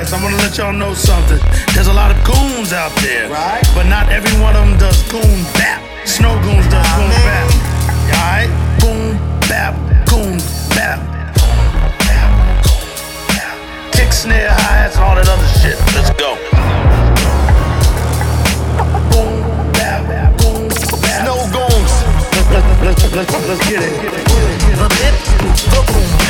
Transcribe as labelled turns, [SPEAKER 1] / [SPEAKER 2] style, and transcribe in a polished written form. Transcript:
[SPEAKER 1] guys, I wanna let y'all know something. There's a lot of goons out there,
[SPEAKER 2] right?
[SPEAKER 1] But not every one of them does goon bap. Snow goons does goon bap. Alright? Boom, bap, goon, bap. Kick, snare, hi-hats, and all that other shit. Let's go. Boom, bap, boom, bap.
[SPEAKER 2] Snow goons.
[SPEAKER 1] Let's get it.
[SPEAKER 3] The boom